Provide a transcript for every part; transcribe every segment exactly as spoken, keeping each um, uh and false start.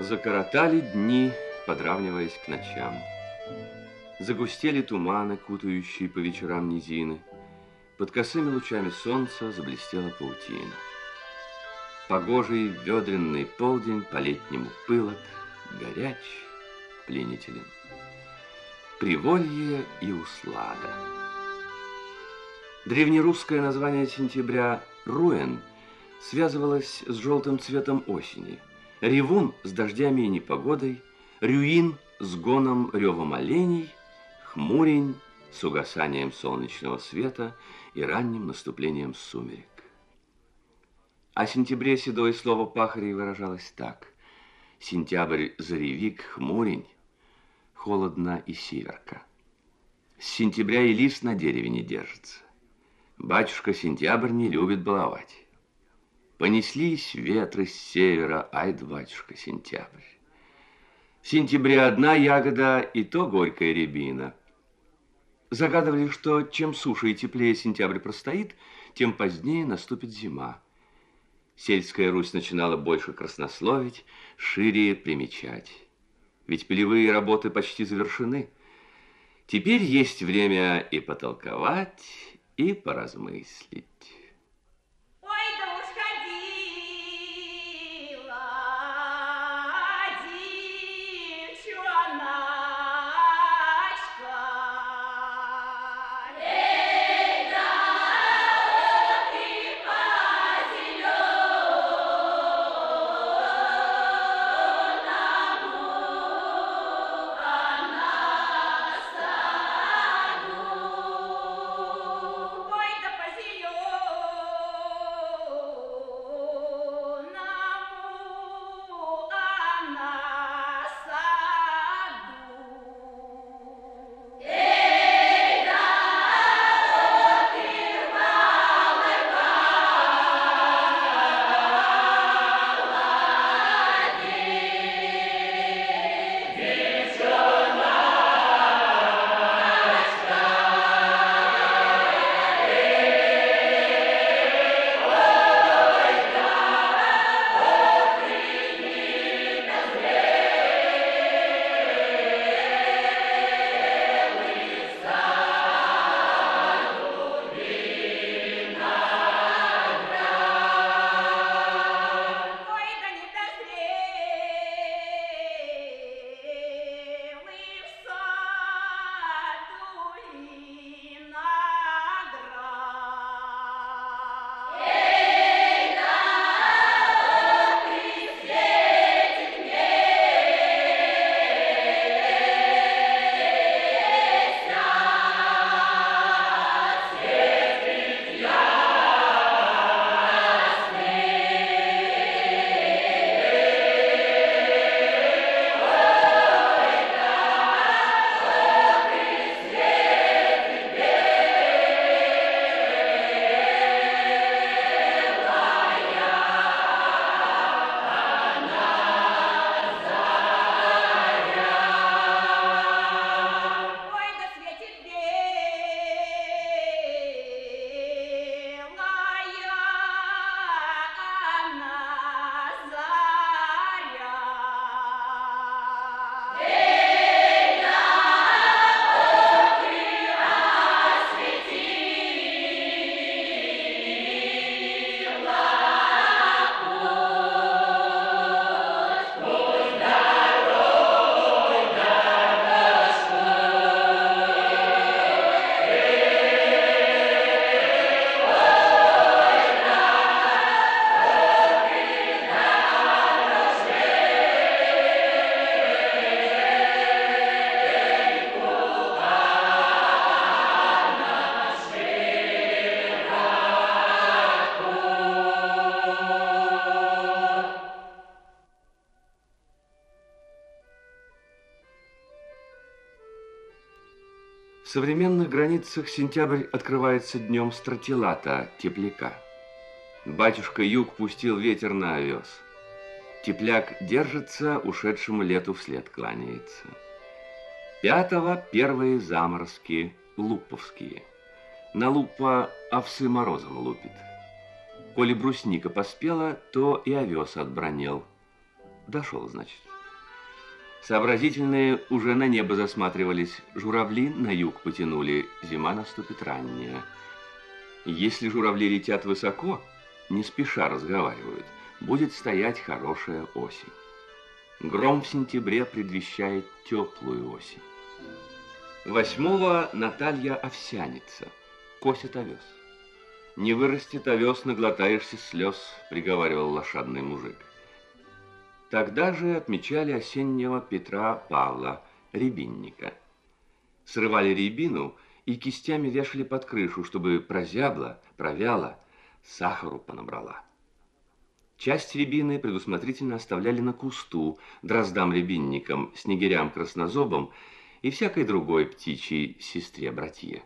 Закоротали дни, подравниваясь к ночам. Загустели туманы, кутающие по вечерам низины. Под косыми лучами солнца заблестела паутина. Погожий ведренный полдень по-летнему пылок, горяч, пленителен. Приволье и услада. Древнерусское название сентября «руэн» связывалось с желтым цветом осени, ревун с дождями и непогодой, рюин с гоном ревом оленей, хмурень с угасанием солнечного света и ранним наступлением сумерек. О сентябре седое слово пахарей выражалось так: сентябрь заревик, хмурень, холодно и северка. С сентября и лист на дереве не держится. Батюшка сентябрь не любит баловать. Понеслись ветры с севера, ай да батюшка сентябрь. В сентябре одна ягода, и то горькая рябина. Загадывали, что чем суше и теплее сентябрь простоит, тем позднее наступит зима. Сельская Русь начинала больше краснословить, шире примечать. Ведь полевые работы почти завершены. Теперь есть время и потолковать, и поразмыслить. В современных границах сентябрь открывается днем стратилата, тепляка. Батюшка Юг пустил ветер на овес. Тепляк держится, ушедшему лету вслед кланяется. Пятого первые заморозки луповские. На лупа овсы морозом лупит. Коли брусника поспела, то и овес отбранел. Дошел, значит. Сообразительные уже на небо засматривались, журавли на юг потянули, зима наступит ранняя. Если журавли летят высоко, не спеша разговаривают, будет стоять хорошая осень. Гром в сентябре предвещает теплую осень. Восьмого Наталья овсяница, косит овес. «Не вырастет овес, наглотаешься слез», приговаривал лошадный мужик. Тогда же отмечали осеннего Петра Павла, рябинника. Срывали рябину и кистями вешали под крышу, чтобы прозябла, провяла, сахару понабрала. Часть рябины предусмотрительно оставляли на кусту, дроздам-рябинникам, снегирям-краснозобам и всякой другой птичьей сестре-братье.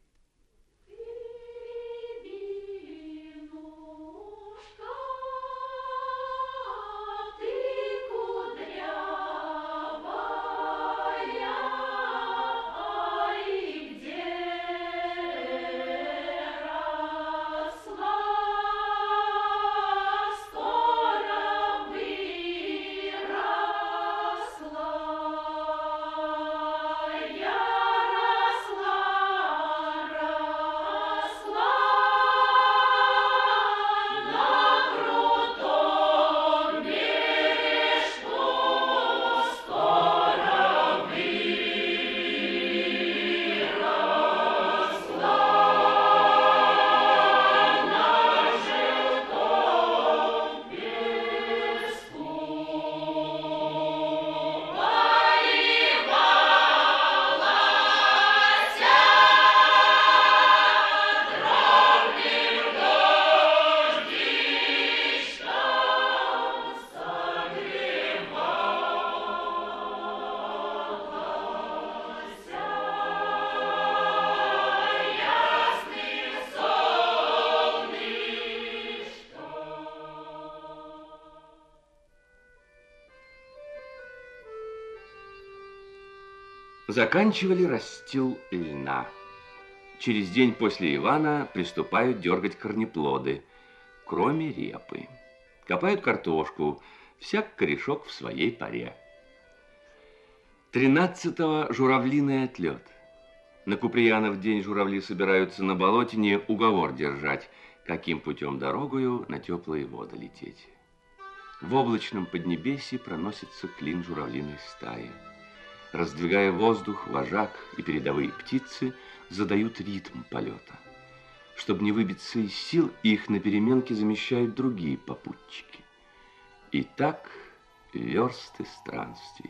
Заканчивали растил льна. Через день после Ивана приступают дергать корнеплоды, кроме репы. Копают картошку, всяк корешок в своей поре. Тринадцатого журавлиный отлет. На Куприянов день журавли собираются на болотине уговор держать, каким путем дорогою на теплые воды лететь. В облачном поднебесье проносится клин журавлиной стаи. Раздвигая воздух, вожак и передовые птицы задают ритм полета. Чтобы не выбиться из сил, их на переменке замещают другие попутчики. И так версты странствий.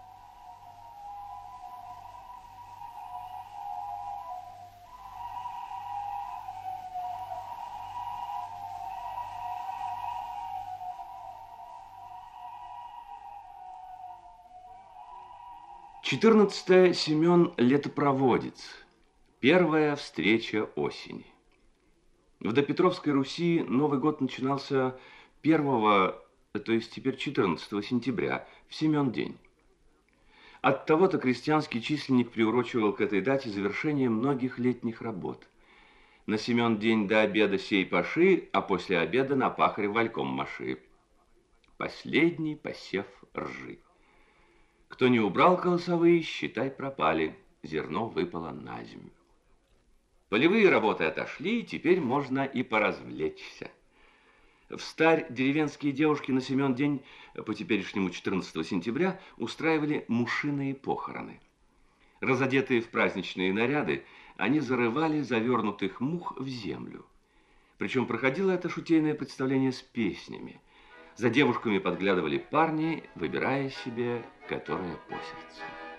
четырнадцатое Семен Летопроводец. Первая встреча осени. В допетровской Руси Новый год начинался первого, то есть теперь четырнадцатого сентября, в Семен день. Оттого-то крестьянский численник приурочивал к этой дате завершение многих летних работ. На Семен день до обеда сей паши, а после обеда на пахаре вальком маши. Последний посев ржи. Кто не убрал колосовые, считай, пропали. Зерно выпало на землю. Полевые работы отошли, теперь можно и поразвлечься. Встарь деревенские девушки на Семен день, по теперешнему четырнадцатого сентября, устраивали мушиные похороны. Разодетые в праздничные наряды, они зарывали завернутых мух в землю. Причем проходило это шутейное представление с песнями. За девушками подглядывали парни, выбирая себе, которая по сердцу.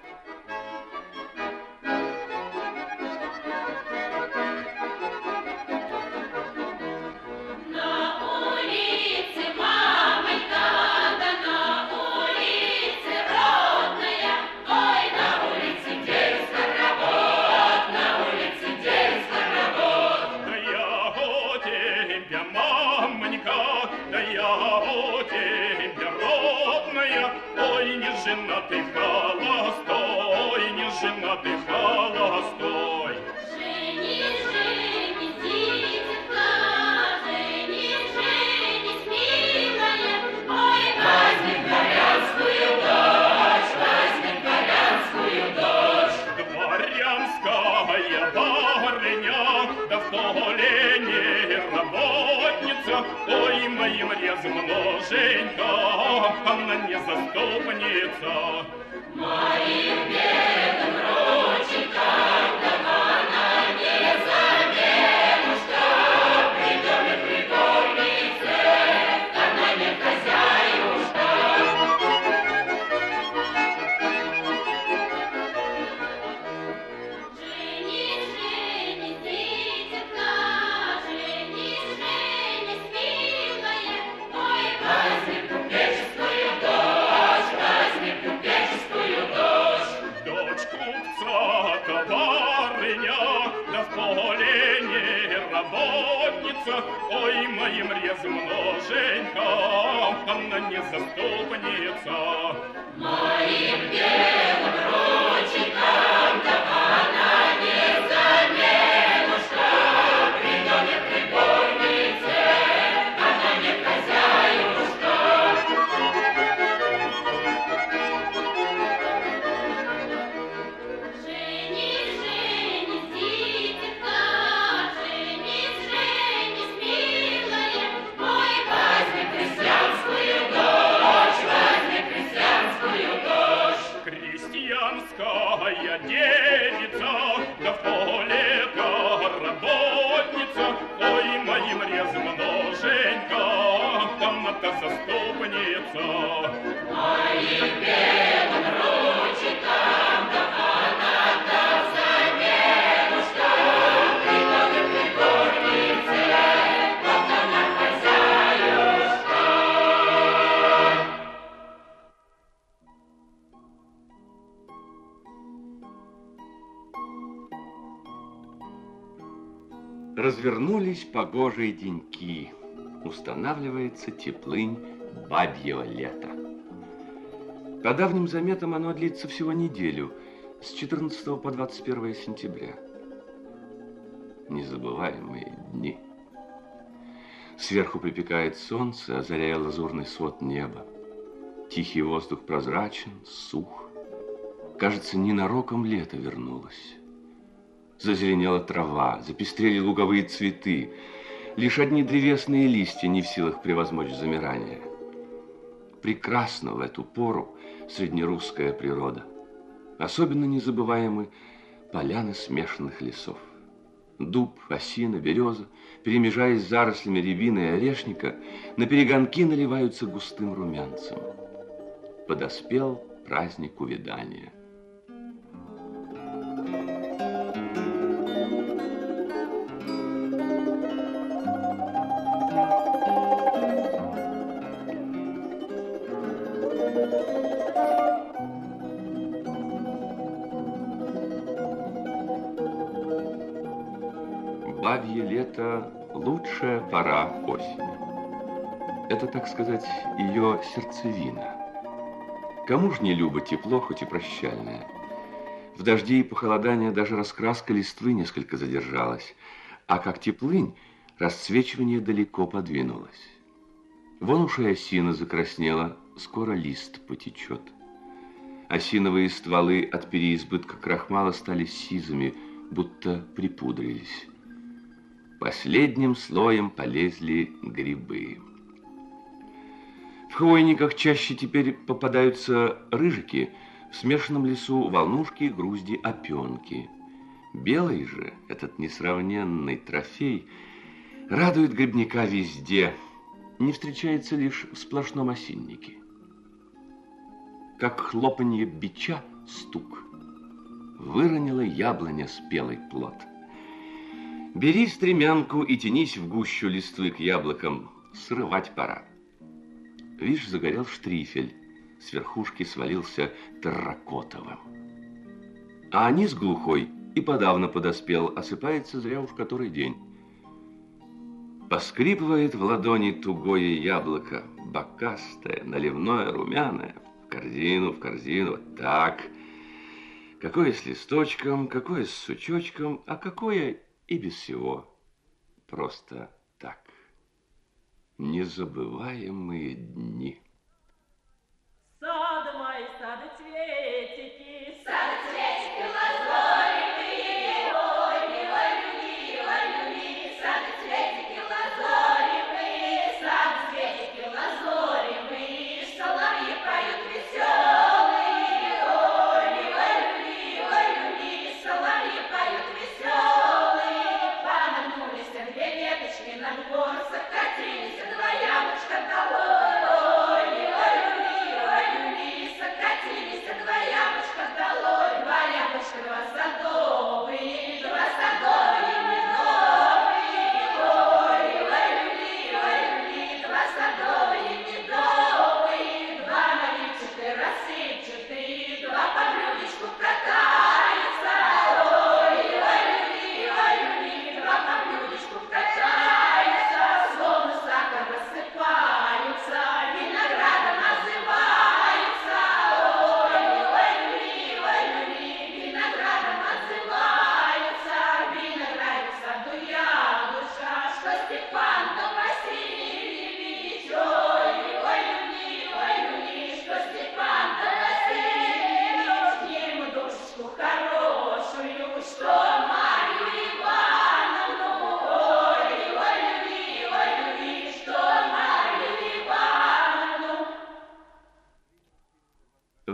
Женатый холостой, не женатый холостой. Женись, женись, дитятка, женись, женись, милая, ой, возьми дворянскую дочь, возьми. полене работница, ой, моим размноженька, она не заступница. Моим бедным рученькам, да она не заменушка, при доме прикормице, она не хозяюшка. Женись, женись, дитятка, женись, женись, милая, ой, возьми купеческую дочь, возьми купеческую дочь. Дочь купца, товарыня, да в полене работница, ой, моим размноженькам, она не заступница. Моим белым рученькам, да она не заменушка, при доме прикормице, она не хозяюшка. Женись, женись, дитятка, женись, женись, милая, ой, возьми крестьянскую дочь, возьми крестьянскую дочь. Крестьянская девица, да в поле работница, ой, моим размноженькам, там-то заступница. Моим белым рученькам, да она-то заменушка, при доме прикормице, вот она хозяюшка. Развернулись погожие деньки. Устанавливается теплынь бабьего лета. По давним заметам оно длится всего неделю, с четырнадцатого по двадцать первое сентября. Незабываемые дни. Сверху припекает солнце, озаряя лазурный свод неба. Тихий воздух прозрачен, сух. Кажется, ненароком лето вернулось. Зазеленела трава, запестрели луговые цветы. Лишь одни древесные листья не в силах превозмочь замирание. Прекрасна в эту пору среднерусская природа. Особенно незабываемы поляны смешанных лесов. Дуб, осина, береза, перемежаясь с зарослями рябины и орешника, наперегонки наливаются густым румянцем. Подоспел праздник увядания. Бабье лето – лучшая пора осени. Это, так сказать, ее сердцевина. Кому ж не любо тепло, хоть и прощальное? В дожди и похолодания даже раскраска листвы несколько задержалась, а как теплынь, расцвечивание далеко подвинулось. Вон уж и осина закраснела, скоро лист потечет. Осиновые стволы от переизбытка крахмала стали сизыми, будто припудрились. Последним слоем полезли грибы. В хвойниках чаще теперь попадаются рыжики, в смешанном лесу волнушки, грузди, опенки. Белый же, этот несравненный трофей, радует грибника везде, не встречается лишь в сплошном осиннике. Как хлопанье бича стук, выронила яблоня спелый плод. Бери стремянку и тянись в гущу листвы к яблокам, срывать пора. Вишь, загорел штрифель, с верхушки свалился терракотовым. А низ глухой и подавно подоспел, осыпается зря уж который день. Поскрипывает в ладони тугое яблоко, бокастое, наливное, румяное. В корзину, в корзину, вот так. Какое с листочком, какое с сучочком, а какое и без всего. Просто так. Незабываемые дни. Сад мой, садоцветики, Садоцветики лазоревые, ой, милая, милая, милая.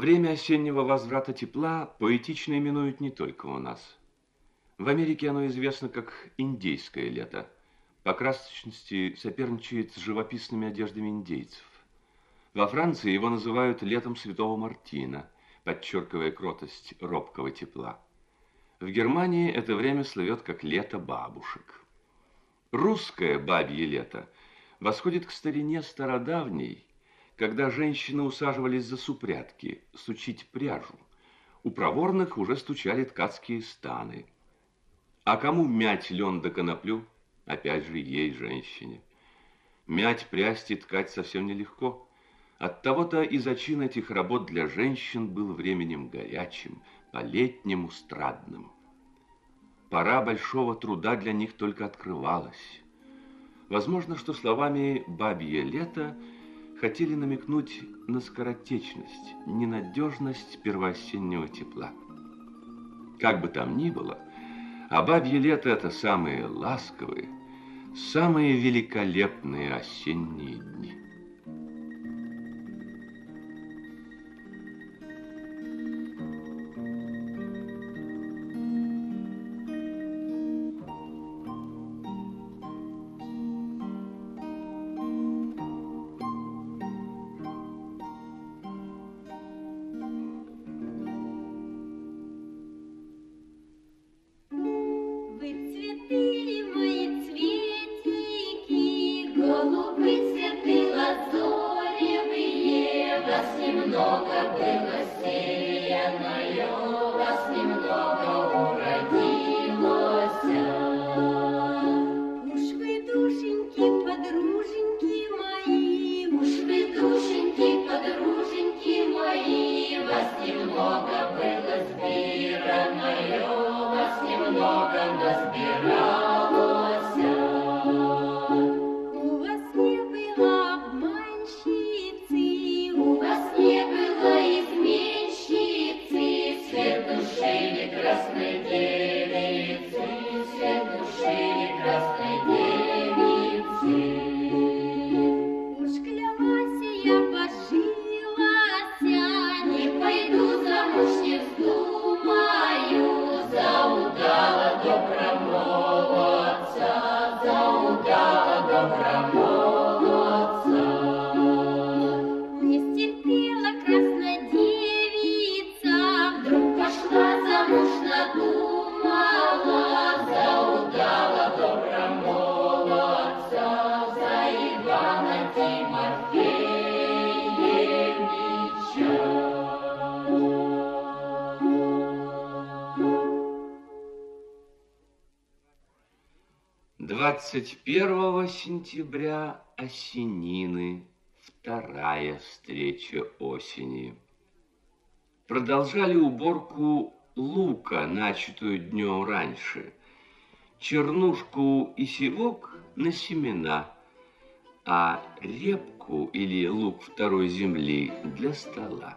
Время осеннего возврата тепла поэтично именуют не только у нас. В Америке оно известно как индейское лето. По красочности соперничает с живописными одеждами индейцев. Во Франции его называют летом Святого Мартина, подчеркивая кротость робкого тепла. В Германии это время слывет как лето бабушек. Русское бабье лето восходит к старине стародавней, когда женщины усаживались за супрятки, сучить пряжу. У проворных уже стучали ткацкие станы. А кому мять лен да коноплю? Опять же, ей, женщине. Мять, прясть и ткать совсем нелегко. Оттого-то и зачин этих работ для женщин был временем горячим, по-летнему страдным. Пора большого труда для них только открывалась. Возможно, что словами «бабье лето» хотели намекнуть на скоротечность, ненадежность первоосеннего тепла. Как бы там ни было, а бабье лето – это самые ласковые, самые великолепные осенние дни. двадцать первого сентября осенины, вторая встреча осени. Продолжали уборку лука, начатую днем раньше, чернушку и севок на семена, а репку или лук второй земли для стола.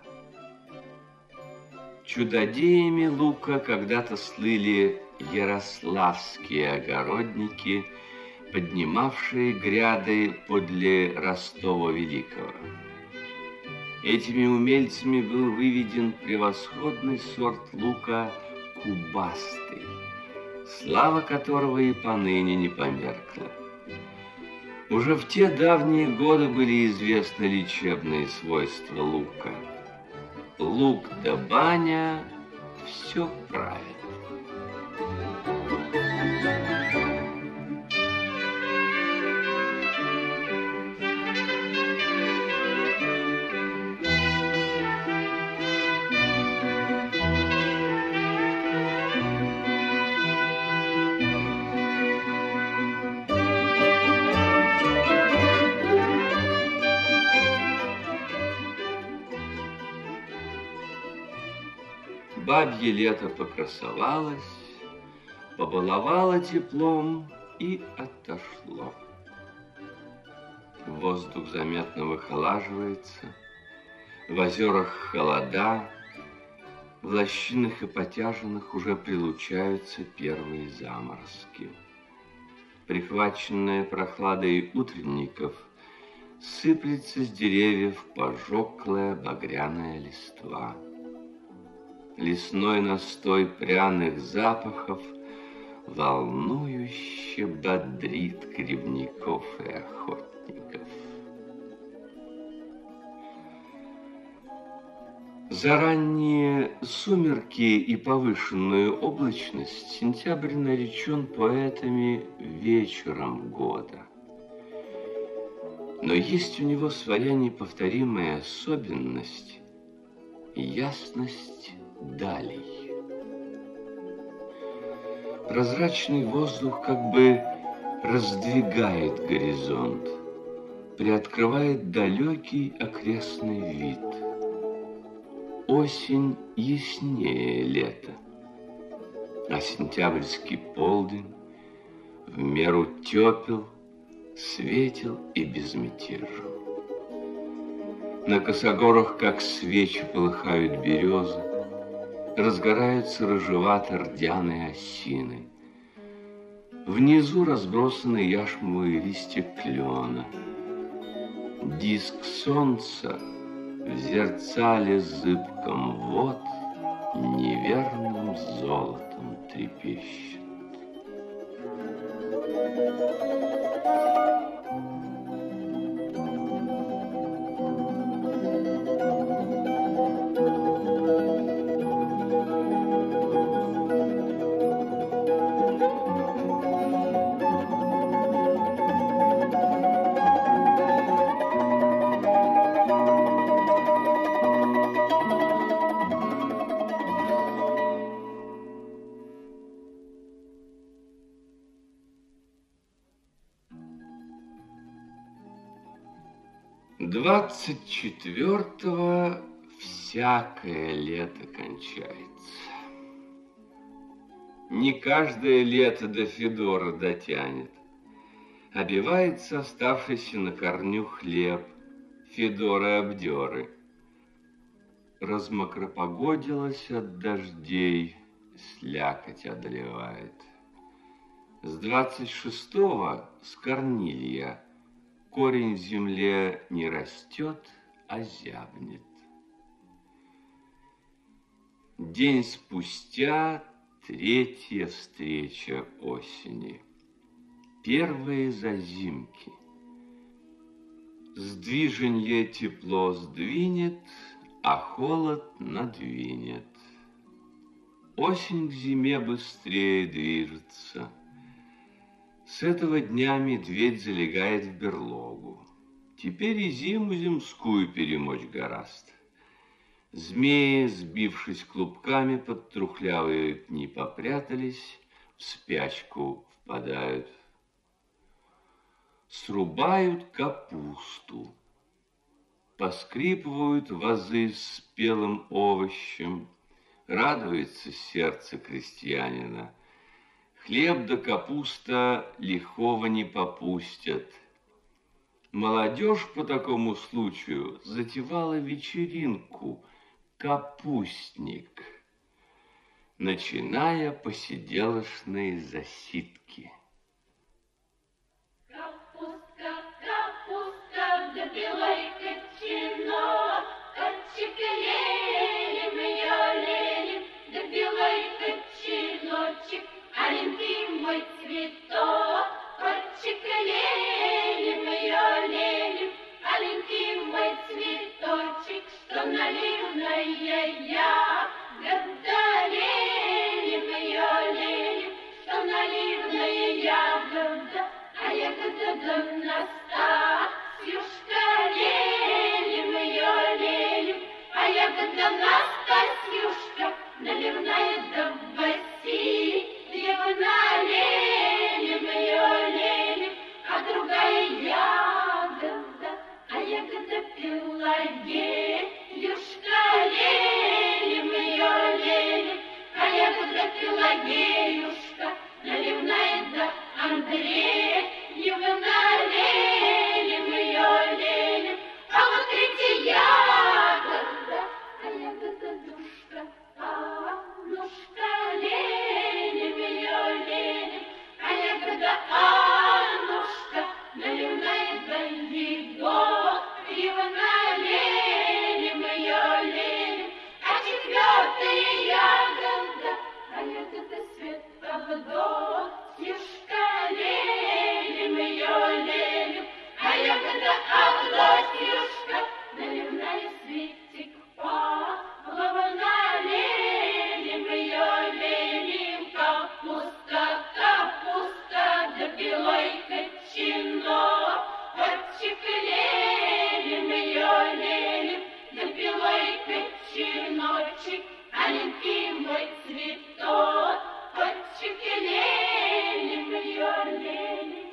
Чудодеями лука когда-то слыли ярославские огородники, поднимавшие гряды подле Ростова Великого. Этими умельцами был выведен превосходный сорт лука кубастый, слава которого и поныне не померкла. Уже в те давние годы были известны лечебные свойства лука. Лук да баня – все правильно. Бабье лето покрасовалось, побаловало теплом и отошло. Воздух заметно выхолаживается, в озерах холода, в лощинах и потяжинах уже прилучаются первые заморозки. Прихваченная прохладой утренников, сыплется с деревьев пожоклая багряная листва. Лесной настой пряных запахов волнующе бодрит грибников и охотников. За ранние сумерки и повышенную облачность сентябрь наречен поэтами вечером года. Но есть у него своя неповторимая особенность – ясность далей. Прозрачный воздух как бы раздвигает горизонт, приоткрывает далекий окрестный вид. Осень яснее лета, а сентябрьский полдень в меру тепел, светел и безмятежен. На косогорах, как свечи, полыхают березы, разгораются рыжевато-рдяные осины. Внизу разбросаны яшмовые листья клена. Диск солнца в зерцале зыбком вод неверным золотом трепещет. Двадцать четвертого всякое лето кончается. Не каждое лето до Федора дотянет. Обивается оставшийся на корню хлеб, Федоры-обдеры. Размокропогодилось от дождей, слякоть одолевает. С двадцать шестого с корнилья корень в земле не растет, а зябнет. День спустя третья встреча осени. Первые зазимки. Сдвиженье тепло сдвинет, а холод надвинет. Осень к зиме быстрее движется. С этого дня медведь залегает в берлогу. Теперь и зиму земскую перемочь гораст. Змеи, сбившись клубками под трухлявые пни, попрятались, в спячку впадают. Срубают капусту. Поскрипывают вазы с спелым овощем. Радуется сердце крестьянина. Хлеб да капуста лихого не попустят. Молодежь по такому случаю затевала вечеринку «Капустник», начиная посиделочные засидки. Капустка, капустка, да белой кочано, кочекалелем ее лелем, да белой коченочек, аленький мой цветок, кочекалелем ее лелем, аленький мой цветочек, что наливная ягода, лелем ее лелем, что наливная ягода, а ягода да Настасьюшка, лелем ее лелем, а ягода Настасьюшка, наливная да Васильевна, лелем ее лелем, а другая ягода, а ягода Пелагеюшка, лелем ее лелем, а ягода Пелагеюшка, наливная да Андреевна, лелем ее лелем, а вот третья ягода, а ягода Душка, Аннушка, лелем ее лелем, а ягода Аннушка, наливная да Егор. Авдотьюшка, лелим ее, лелим, а ягода Авдотьюшка, наливная светик Павловна, лелим ее, лелим, капуста, капуста, да белой кочано, отчик, лелим ее, лелим, да белой кочаночек, аленький мой цветок, отчик, лелим ее, лелим.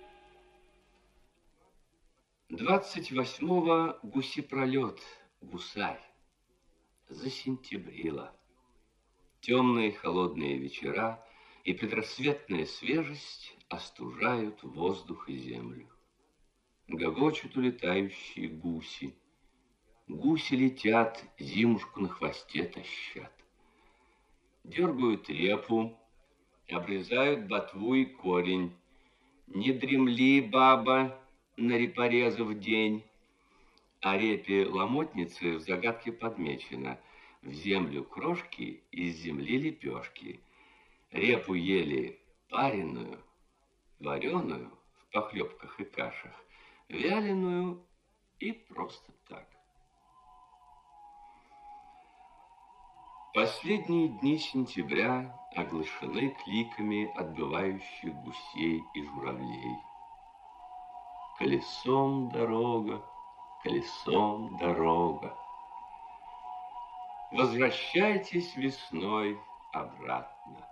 двадцать восьмого гусепролет, гусарь, засентябрило. Темные холодные вечера и предрассветная свежесть остужают воздух и землю. Гогочут улетающие гуси. Гуси летят, зимушку на хвосте тащат. Дергают репу, обрезают ботву и корень. Не дремли, баба, на репорезов день. О репе ломотницы в загадке подмечено: в землю крошки, из земли лепешки. Репу ели пареную, вареную в похлебках и кашах, вяленую и просто так. Последние дни сентября оглашены кликами отбывающих гусей и журавлей. Колесом дорога, колесом дорога. Возвращайтесь весной обратно.